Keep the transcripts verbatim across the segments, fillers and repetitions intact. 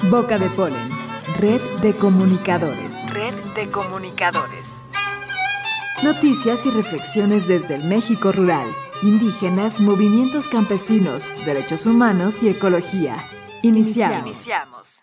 Boca de Polen, red de comunicadores. Red de comunicadores. Noticias y reflexiones desde el México rural, indígenas, movimientos campesinos, derechos humanos y ecología. Iniciamos. Iniciamos.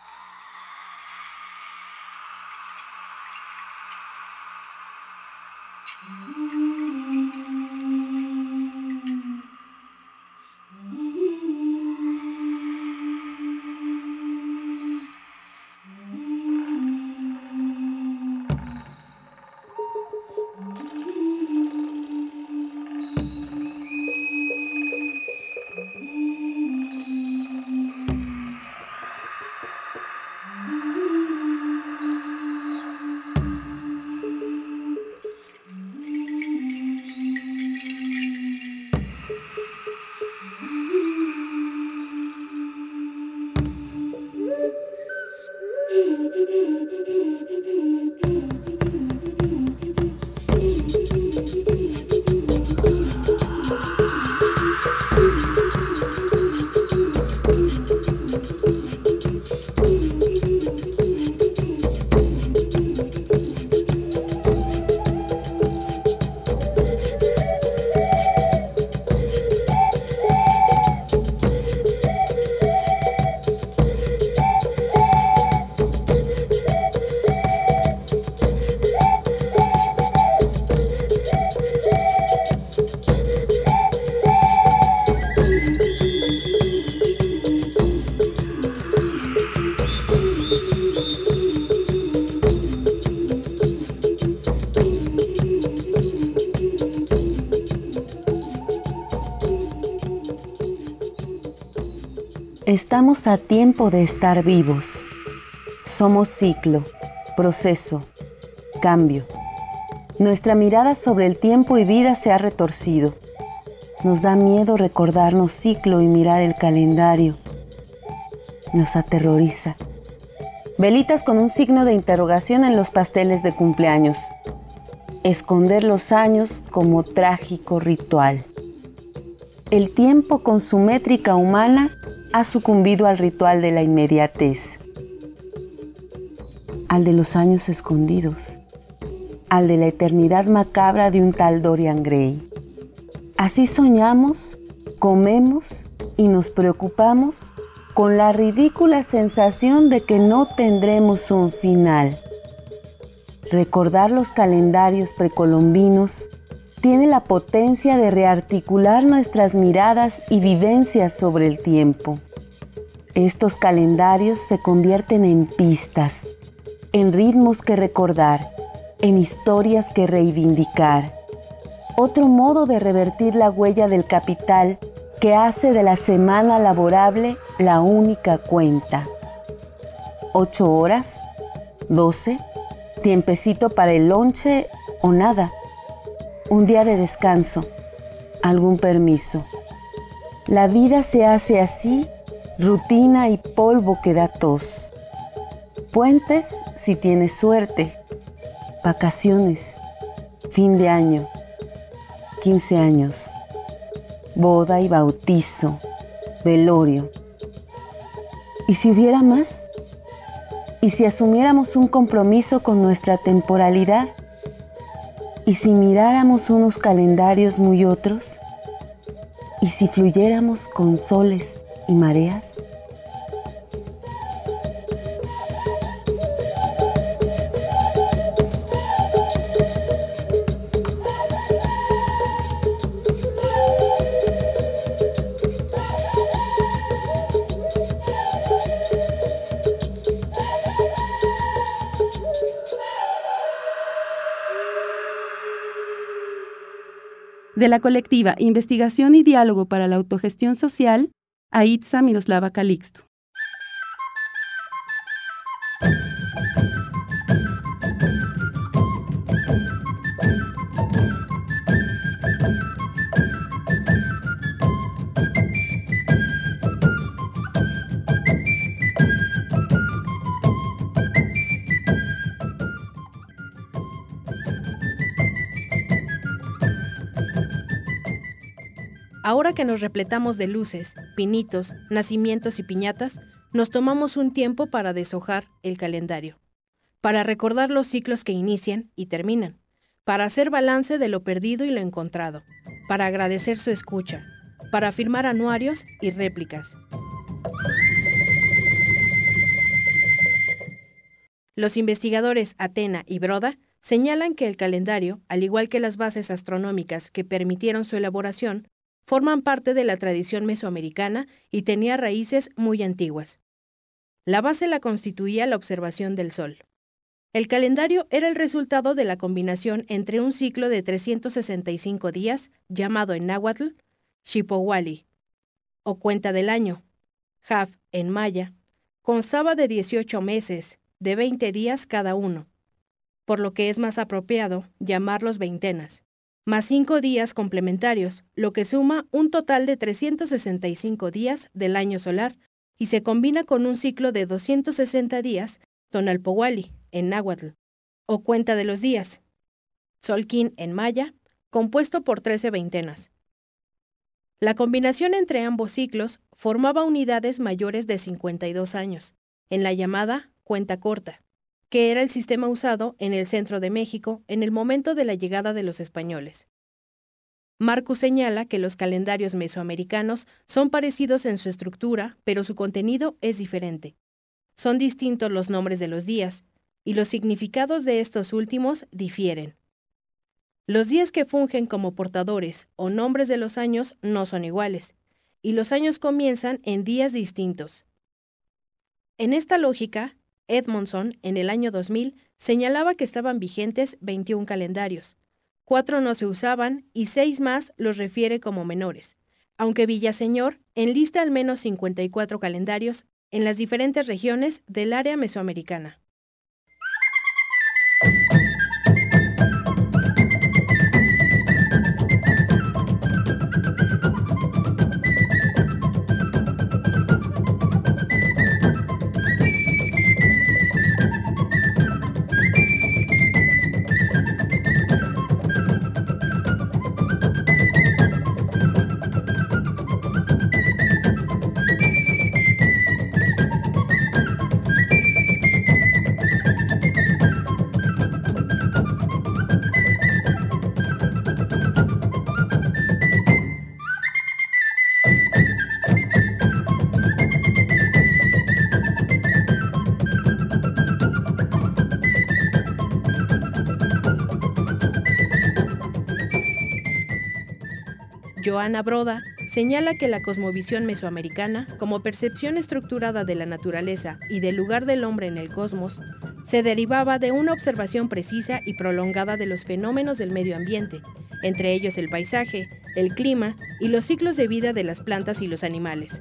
Estamos a tiempo de estar vivos. Somos ciclo, proceso, cambio. Nuestra mirada sobre el tiempo y vida se ha retorcido. Nos da miedo recordarnos ciclo y mirar el calendario. Nos aterroriza. Velitas con un signo de interrogación en los pasteles de cumpleaños. Esconder los años como trágico ritual. El tiempo con su métrica humana ha sucumbido al ritual de la inmediatez, al de los años escondidos, al de la eternidad macabra de un tal Dorian Gray. Así soñamos, comemos y nos preocupamos con la ridícula sensación de que no tendremos un final. Recordar los calendarios precolombinos tiene la potencia de rearticular nuestras miradas y vivencias sobre el tiempo. Estos calendarios se convierten en pistas, en ritmos que recordar, en historias que reivindicar. Otro modo de revertir la huella del capital que hace de la semana laborable la única cuenta. ¿Ocho horas? ¿Doce? ¿Tiempecito para el lonche o nada? Un día de descanso, algún permiso. La vida se hace así, rutina y polvo que da tos. Puentes si tienes suerte, vacaciones, fin de año, quince años, boda y bautizo, velorio. ¿Y si hubiera más? ¿Y si asumiéramos un compromiso con nuestra temporalidad? ¿Y si miráramos unos calendarios muy otros? ¿Y si fluyéramos con soles y mareas? De la colectiva Investigación y Diálogo para la Autogestión Social, Aitza Miroslava Calixto. Ahora que nos repletamos de luces, pinitos, nacimientos y piñatas, nos tomamos un tiempo para deshojar el calendario, para recordar los ciclos que inician y terminan, para hacer balance de lo perdido y lo encontrado, para agradecer su escucha, para firmar anuarios y réplicas. Los investigadores Atena y Broda señalan que el calendario, al igual que las bases astronómicas que permitieron su elaboración, forman parte de la tradición mesoamericana y tenía raíces muy antiguas. La base la constituía la observación del sol. El calendario era el resultado de la combinación entre un ciclo de trescientos sesenta y cinco días, llamado en náhuatl Xipohuali, o cuenta del año, Hav en maya, constaba de dieciocho meses, de veinte días cada uno, por lo que es más apropiado llamarlos veintenas, más cinco días complementarios, lo que suma un total de trescientos sesenta y cinco días del año solar y se combina con un ciclo de doscientos sesenta días, Tonalpohualli, en náhuatl, o cuenta de los días, Tzolkin en maya, compuesto por trece veintenas. La combinación entre ambos ciclos formaba unidades mayores de cincuenta y dos años, en la llamada cuenta corta, que era el sistema usado en el centro de México en el momento de la llegada de los españoles. Marcus señala que los calendarios mesoamericanos son parecidos en su estructura, pero su contenido es diferente. Son distintos los nombres de los días, y los significados de estos últimos difieren. Los días que fungen como portadores o nombres de los años no son iguales, y los años comienzan en días distintos. En esta lógica, Edmondson, en el año dos mil, señalaba que estaban vigentes veintiún calendarios. Cuatro no se usaban y seis más los refiere como menores, aunque Villaseñor enlista al menos cincuenta y cuatro calendarios en las diferentes regiones del área mesoamericana. Joana Broda señala que la cosmovisión mesoamericana, como percepción estructurada de la naturaleza y del lugar del hombre en el cosmos, se derivaba de una observación precisa y prolongada de los fenómenos del medio ambiente, entre ellos el paisaje, el clima y los ciclos de vida de las plantas y los animales.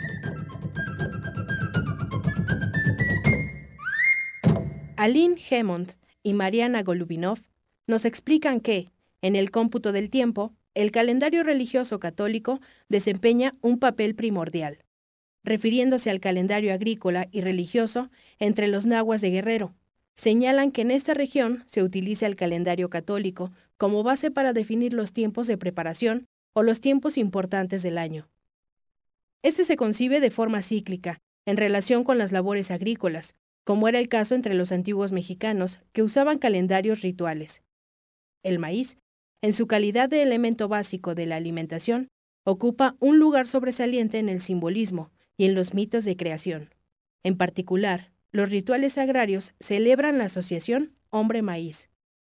Aline Hemond y Mariana Golubinov nos explican que, en el cómputo del tiempo, el calendario religioso católico desempeña un papel primordial, refiriéndose al calendario agrícola y religioso entre los nahuas de Guerrero. Señalan que en esta región se utiliza el calendario católico como base para definir los tiempos de preparación o los tiempos importantes del año. Este se concibe de forma cíclica, en relación con las labores agrícolas, como era el caso entre los antiguos mexicanos que usaban calendarios rituales. El maíz, en su calidad de elemento básico de la alimentación, ocupa un lugar sobresaliente en el simbolismo y en los mitos de creación. En particular, los rituales agrarios celebran la asociación hombre-maíz.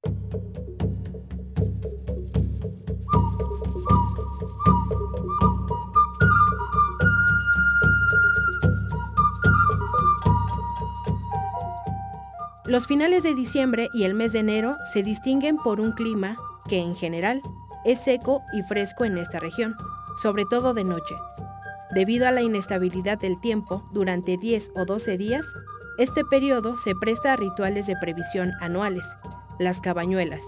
Los finales de diciembre y el mes de enero se distinguen por un clima que, en general, es seco y fresco en esta región, sobre todo de noche. Debido a la inestabilidad del tiempo durante diez o doce días, este periodo se presta a rituales de previsión anuales, las cabañuelas.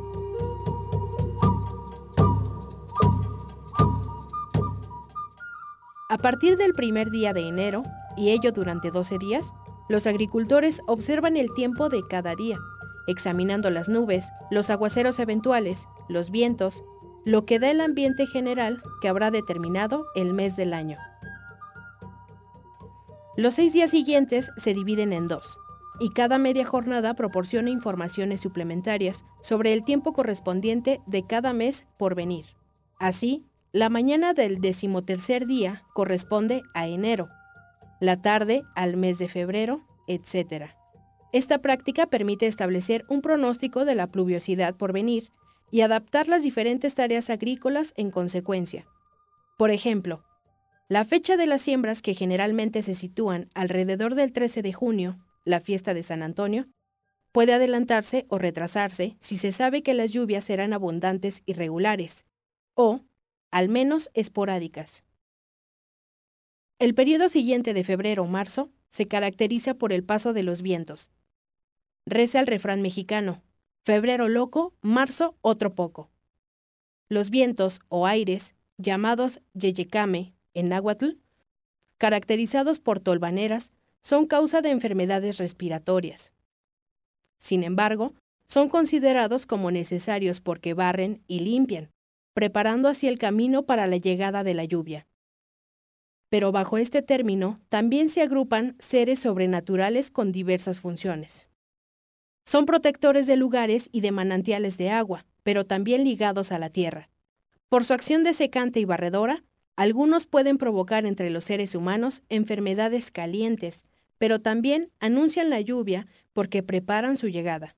A partir del primer día de enero, y ello durante doce días, los agricultores observan el tiempo de cada día, examinando las nubes, los aguaceros eventuales, los vientos, lo que da el ambiente general que habrá determinado el mes del año. Los seis días siguientes se dividen en dos, y cada media jornada proporciona informaciones suplementarias sobre el tiempo correspondiente de cada mes por venir. Así, la mañana del decimotercer día corresponde a enero, la tarde al mes de febrero, etcétera. Esta práctica permite establecer un pronóstico de la pluviosidad por venir y adaptar las diferentes tareas agrícolas en consecuencia. Por ejemplo, la fecha de las siembras, que generalmente se sitúan alrededor del trece de junio, la fiesta de San Antonio, puede adelantarse o retrasarse si se sabe que las lluvias serán abundantes y regulares, o, al menos, esporádicas. El periodo siguiente de febrero o marzo se caracteriza por el paso de los vientos. Reza el refrán mexicano: febrero loco, marzo otro poco. Los vientos o aires, llamados yeyecame en náhuatl, caracterizados por tolvaneras, son causa de enfermedades respiratorias. Sin embargo, son considerados como necesarios porque barren y limpian, preparando así el camino para la llegada de la lluvia. Pero bajo este término también se agrupan seres sobrenaturales con diversas funciones. Son protectores de lugares y de manantiales de agua, pero también ligados a la tierra. Por su acción desecante y barredora, algunos pueden provocar entre los seres humanos enfermedades calientes, pero también anuncian la lluvia porque preparan su llegada.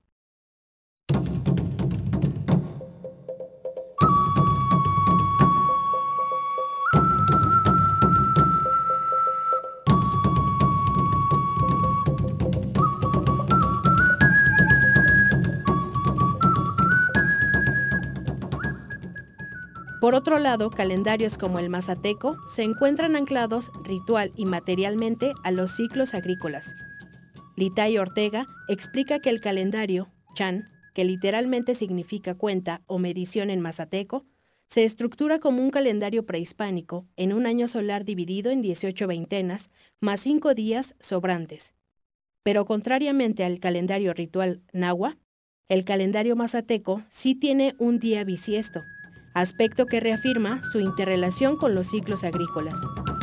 Por otro lado, calendarios como el mazateco se encuentran anclados ritual y materialmente a los ciclos agrícolas. Litay Ortega explica que el calendario, chan, que literalmente significa cuenta o medición en mazateco, se estructura como un calendario prehispánico en un año solar dividido en dieciocho veintenas más cinco días sobrantes. Pero contrariamente al calendario ritual nahua, el calendario mazateco sí tiene un día bisiesto, aspecto que reafirma su interrelación con los ciclos agrícolas.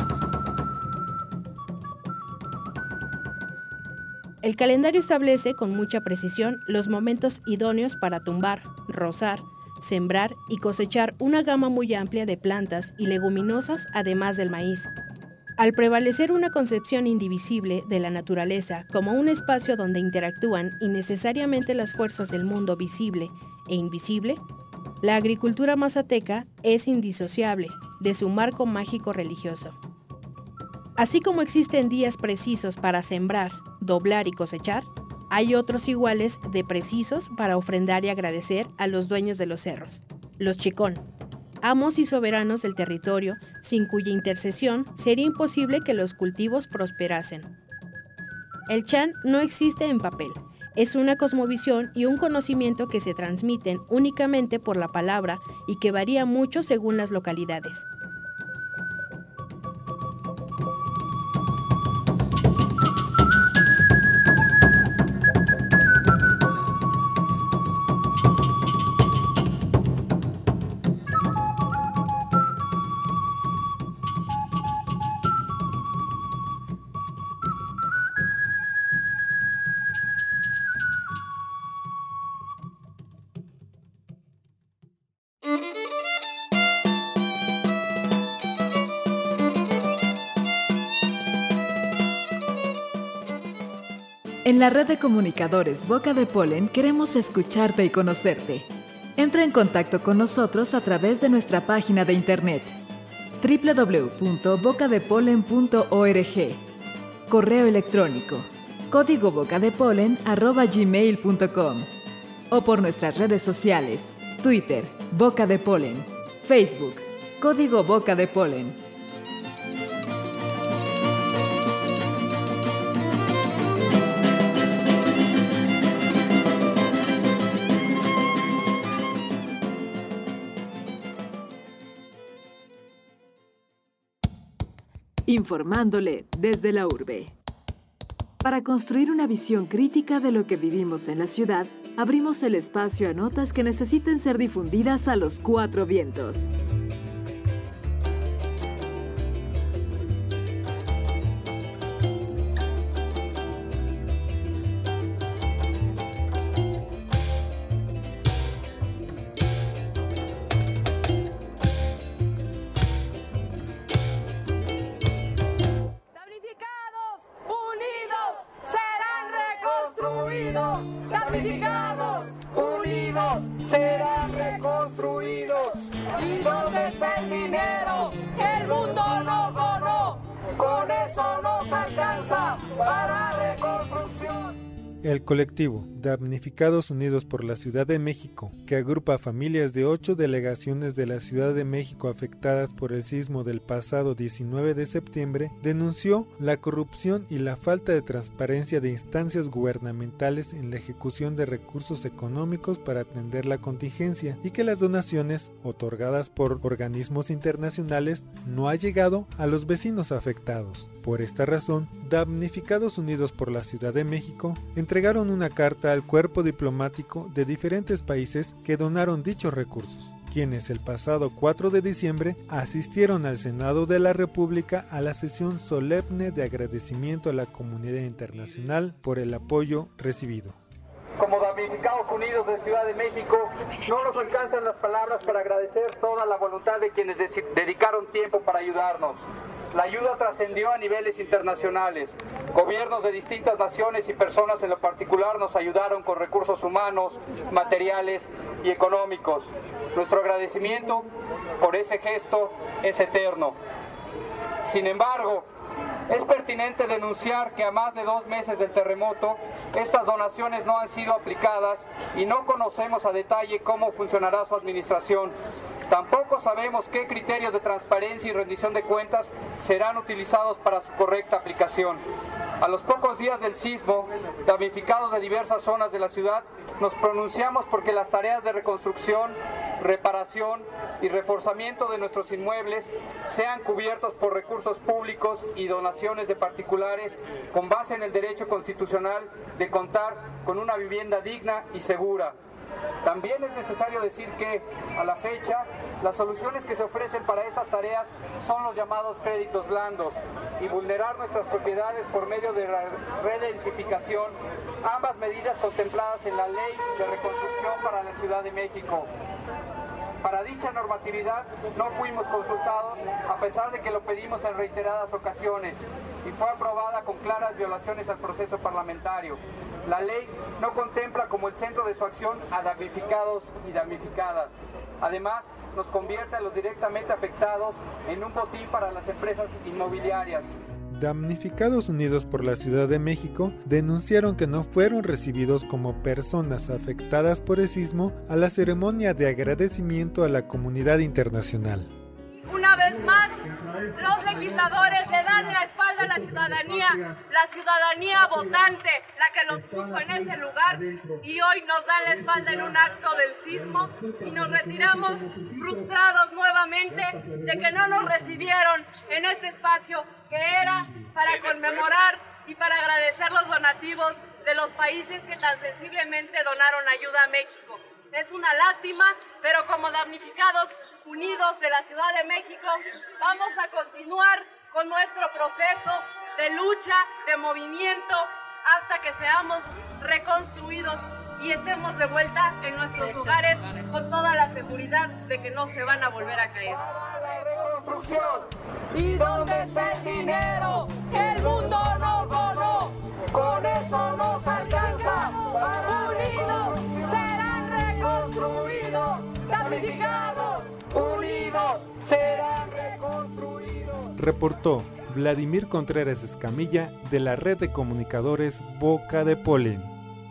El calendario establece con mucha precisión los momentos idóneos para tumbar, rozar, sembrar y cosechar una gama muy amplia de plantas y leguminosas, además del maíz. Al prevalecer una concepción indivisible de la naturaleza como un espacio donde interactúan innecesariamente las fuerzas del mundo visible e invisible, la agricultura mazateca es indisociable de su marco mágico religioso. Así como existen días precisos para sembrar, doblar y cosechar, hay otros iguales de precisos para ofrendar y agradecer a los dueños de los cerros, los chicón, amos y soberanos del territorio, sin cuya intercesión sería imposible que los cultivos prosperasen. El chan no existe en papel. Es una cosmovisión y un conocimiento que se transmiten únicamente por la palabra y que varía mucho según las localidades. En la red de comunicadores Boca de Polen queremos escucharte y conocerte. Entra en contacto con nosotros a través de nuestra página de internet doble u doble u doble u punto boca de polen punto org, correo electrónico código bocadepolen arroba gmail punto com o por nuestras redes sociales, Twitter, Boca de Polen, Facebook, Código Boca de Polen. Informándole desde la urbe. Para construir una visión crítica de lo que vivimos en la ciudad, abrimos el espacio a notas que necesiten ser difundidas a los cuatro vientos. El colectivo Damnificados Unidos por la Ciudad de México, que agrupa a familias de ocho delegaciones de la Ciudad de México afectadas por el sismo del pasado diecinueve de septiembre, denunció la corrupción y la falta de transparencia de instancias gubernamentales en la ejecución de recursos económicos para atender la contingencia y que las donaciones otorgadas por organismos internacionales no ha llegado a los vecinos afectados. Por esta razón, Damnificados Unidos por la Ciudad de México entregaron una carta al cuerpo diplomático de diferentes países que donaron dichos recursos, quienes el pasado cuatro de diciembre asistieron al Senado de la República a la sesión solemne de agradecimiento a la comunidad internacional por el apoyo recibido. Como Damnificados Unidos de Ciudad de México, no nos alcanzan las palabras para agradecer toda la voluntad de quienes dedicaron tiempo para ayudarnos. La ayuda trascendió a niveles internacionales. Gobiernos de distintas naciones y personas en lo particular nos ayudaron con recursos humanos, materiales y económicos. Nuestro agradecimiento por ese gesto es eterno. Sin embargo, es pertinente denunciar que a más de dos meses del terremoto, estas donaciones no han sido aplicadas y no conocemos a detalle cómo funcionará su administración. Tampoco sabemos qué criterios de transparencia y rendición de cuentas serán utilizados para su correcta aplicación. A los pocos días del sismo, damnificados de diversas zonas de la ciudad, nos pronunciamos porque las tareas de reconstrucción, reparación y reforzamiento de nuestros inmuebles sean cubiertos por recursos públicos y donaciones de particulares con base en el derecho constitucional de contar con una vivienda digna y segura. También es necesario decir que, a la fecha, las soluciones que se ofrecen para estas tareas son los llamados créditos blandos y vulnerar nuestras propiedades por medio de la redensificación, ambas medidas contempladas en la Ley de Reconstrucción para la Ciudad de México. Para dicha normatividad no fuimos consultados a pesar de que lo pedimos en reiteradas ocasiones y fue aprobada con claras violaciones al proceso parlamentario. La ley no contempla como el centro de su acción a damnificados y damnificadas. Además, nos convierte a los directamente afectados en un botín para las empresas inmobiliarias. Damnificados Unidos por la Ciudad de México denunciaron que no fueron recibidos como personas afectadas por el sismo a la ceremonia de agradecimiento a la comunidad internacional. Una vez más, los legisladores le dan la espalda a la ciudadanía, la ciudadanía votante, la que los puso en ese lugar, y hoy nos da la espalda en un acto del sismo y nos retiramos frustrados nuevamente de que no nos recibieron en este espacio que era para conmemorar y para agradecer los donativos de los países que tan sensiblemente donaron ayuda a México. Es una lástima, pero como Damnificados Unidos de la Ciudad de México, vamos a continuar con nuestro proceso de lucha, de movimiento, hasta que seamos reconstruidos y estemos de vuelta en nuestros lugares con toda la seguridad de que no se van a volver a caer. ¿Y dónde está el dinero que el mundo nos donó? Con eso nos alcanza. Unidos serán reconstruidos. Damnificados unidos serán reconstruidos. Reportó Vladimir Contreras Escamilla de la red de comunicadores Boca de Polen.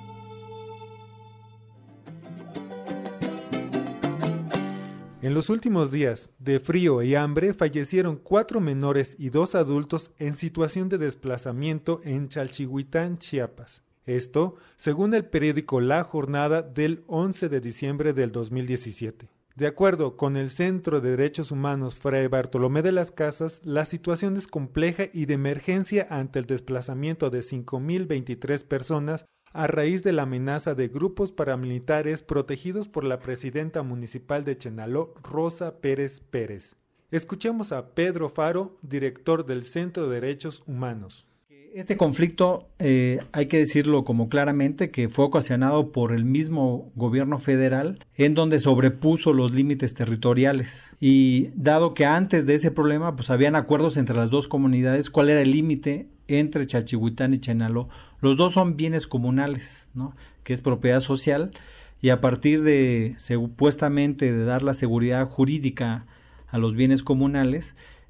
En los últimos días de frío y hambre fallecieron cuatro menores y dos adultos en situación de desplazamiento en Chalchihuitán, Chiapas. Esto, según el periódico La Jornada del once de diciembre del dos mil diecisiete. De acuerdo con el Centro de Derechos Humanos Fray Bartolomé de las Casas, la situación es compleja y de emergencia ante el desplazamiento de cinco mil veintitrés personas a raíz de la amenaza de grupos paramilitares protegidos por la presidenta municipal de Chenaló, Rosa Pérez Pérez. Escuchemos a Pedro Faro, director del Centro de Derechos Humanos. Este conflicto, eh, hay que decirlo como claramente, que fue ocasionado por el mismo gobierno federal, en donde sobrepuso los límites territoriales. Y dado que antes de ese problema, pues habían acuerdos entre las dos comunidades, cuál era el límite entre Chalchihuitán y Chenaló. Los dos son bienes comunales, ¿no?, que es propiedad social, y a partir de, supuestamente, de dar la seguridad jurídica a los bienes comunales,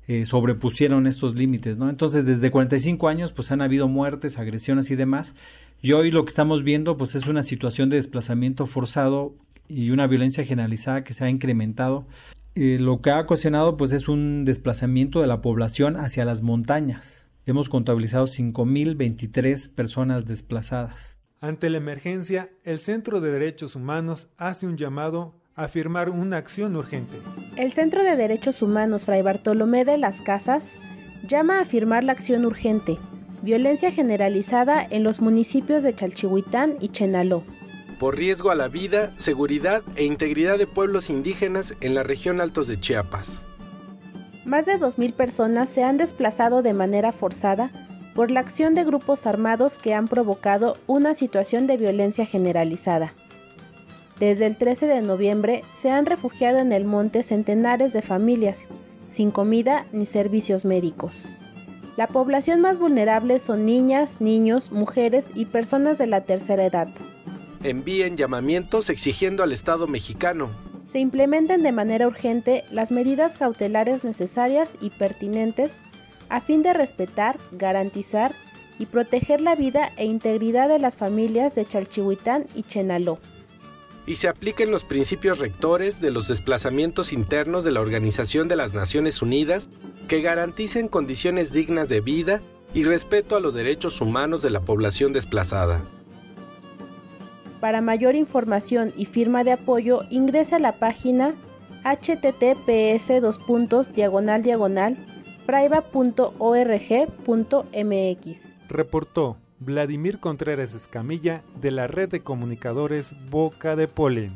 eh, sobrepusieron estos límites, ¿no? Entonces, desde cuarenta y cinco años, pues han habido muertes, agresiones y demás, y hoy lo que estamos viendo, pues es una situación de desplazamiento forzado y una violencia generalizada que se ha incrementado. Eh, lo que ha ocasionado, pues es un desplazamiento de la población hacia las montañas. Hemos contabilizado cinco mil veintitrés personas desplazadas. Ante la emergencia, el Centro de Derechos Humanos hace un llamado a firmar una acción urgente. El Centro de Derechos Humanos Fray Bartolomé de las Casas llama a firmar la acción urgente, violencia generalizada en los municipios de Chalchihuitán y Chenaló, por riesgo a la vida, seguridad e integridad de pueblos indígenas en la región Altos de Chiapas. Más de dos mil personas se han desplazado de manera forzada por la acción de grupos armados que han provocado una situación de violencia generalizada. Desde el trece de noviembre se han refugiado en el monte centenares de familias, sin comida ni servicios médicos. La población más vulnerable son niñas, niños, mujeres y personas de la tercera edad. Envíen llamamientos exigiendo al Estado mexicano se implementen de manera urgente las medidas cautelares necesarias y pertinentes a fin de respetar, garantizar y proteger la vida e integridad de las familias de Chalchihuitán y Chenaló. Y se apliquen los principios rectores de los desplazamientos internos de la Organización de las Naciones Unidas que garanticen condiciones dignas de vida y respeto a los derechos humanos de la población desplazada. Para mayor información y firma de apoyo, ingrese a la página h t t p s dos puntos diagonal diagonal fraiba punto org punto m x. Reportó Vladimir Contreras Escamilla de la Red de Comunicadores Boca de Polen.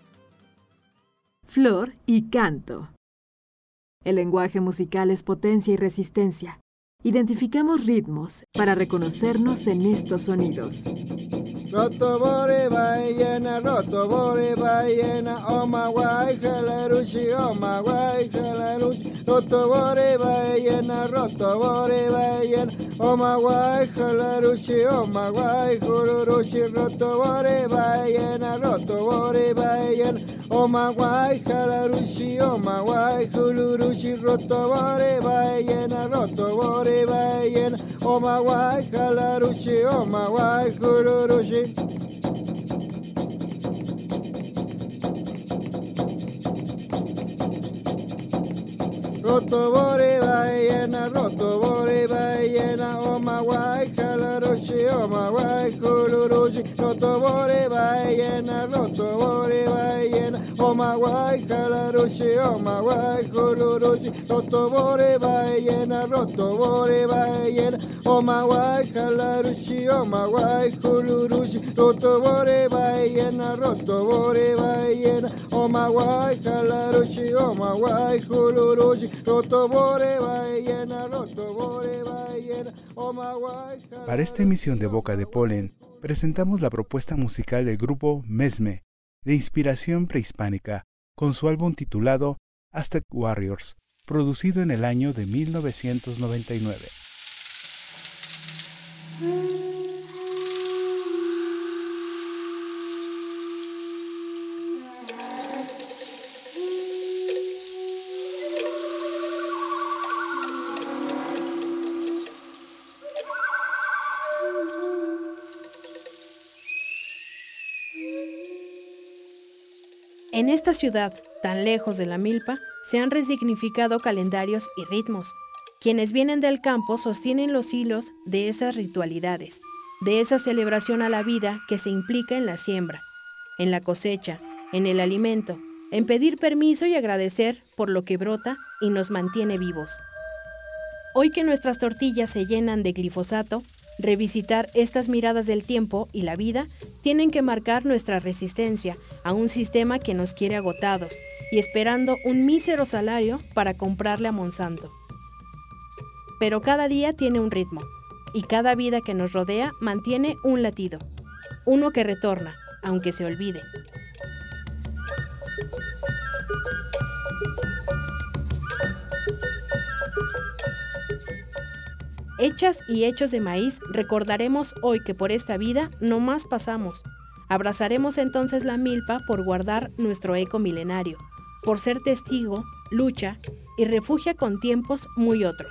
Flor y canto. El lenguaje musical es potencia y resistencia. Identificamos ritmos para reconocernos en estos sonidos. Roto bore ballena, roto bore ballena, oma guay jalaruchi, oma guay jalaruchi, roto bore ballena, roto bore ballena, oma guay jalaruchi, oma guay jalaruchi, roto bore ballena, roto bore ballena, oma guay jalaruchi, oma guay jalaruchi, roto bore ballena, roto bore ballena, oma guay jalaruchi, oma guay jalaruchi. Roto bore ballena, roto bore ballena, oma guay jalaruchi, oma guay jalaruchi, roto bore ballena, roto bore ballena, oma guay jalaruchi, oma guay jalaruchi, roto bore ballena, roto bore ballena, oma guay jalaruchi, oma guay jalaruchi, roto bore ballena, roto bore ballena, oma guay jalaruchi, oma guay jalaruchi. Para esta emisión de Boca de Polen, presentamos la propuesta musical del grupo Mesme, de inspiración prehispánica, con su álbum titulado Aztec Warriors, producido en el año de mil novecientos noventa y nueve. En esta ciudad, tan lejos de la milpa, se han resignificado calendarios y ritmos. Quienes vienen del campo sostienen los hilos de esas ritualidades, de esa celebración a la vida que se implica en la siembra, en la cosecha, en el alimento, en pedir permiso y agradecer por lo que brota y nos mantiene vivos. Hoy que nuestras tortillas se llenan de glifosato, revisitar estas miradas del tiempo y la vida tienen que marcar nuestra resistencia a un sistema que nos quiere agotados y esperando un mísero salario para comprarle a Monsanto. Pero cada día tiene un ritmo y cada vida que nos rodea mantiene un latido, uno que retorna, aunque se olvide. Hechas y hechos de maíz, recordaremos hoy que por esta vida no más pasamos. Abrazaremos entonces la milpa por guardar nuestro eco milenario, por ser testigo, lucha y refugia con tiempos muy otros.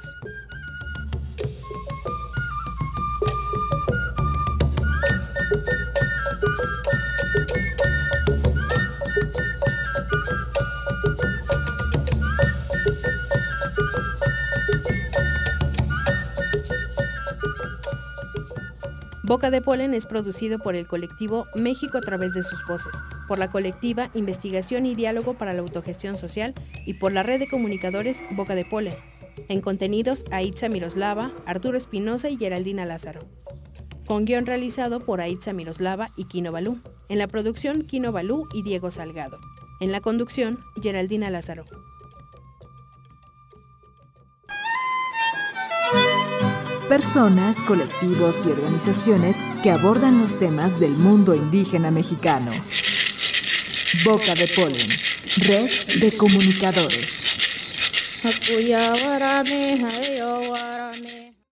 Boca de Polen es producido por el colectivo México a través de sus voces, por la colectiva Investigación y Diálogo para la Autogestión Social y por la red de comunicadores Boca de Polen. En contenidos, Aitza Miroslava, Arturo Espinosa y Geraldina Lázaro. Con guión realizado por Aitza Miroslava y Kino Balú. En la producción, Kino Balú y Diego Salgado. En la conducción, Geraldina Lázaro. Personas, colectivos y organizaciones que abordan los temas del mundo indígena mexicano. Boca de Polen, red de comunicadores.